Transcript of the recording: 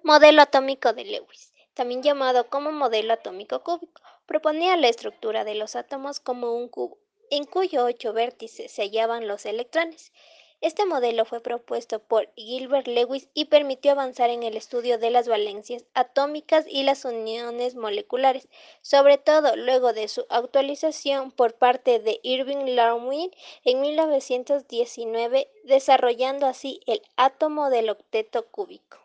Modelo atómico de Lewis, también llamado como modelo atómico cúbico, proponía la estructura de los átomos como un cubo, en cuyos ocho vértices se hallaban los electrones. Este modelo fue propuesto por Gilbert Lewis y permitió avanzar en el estudio de las valencias atómicas y las uniones moleculares, sobre todo luego de su actualización por parte de Irving Lawrence en 1919, desarrollando así el átomo del octeto cúbico.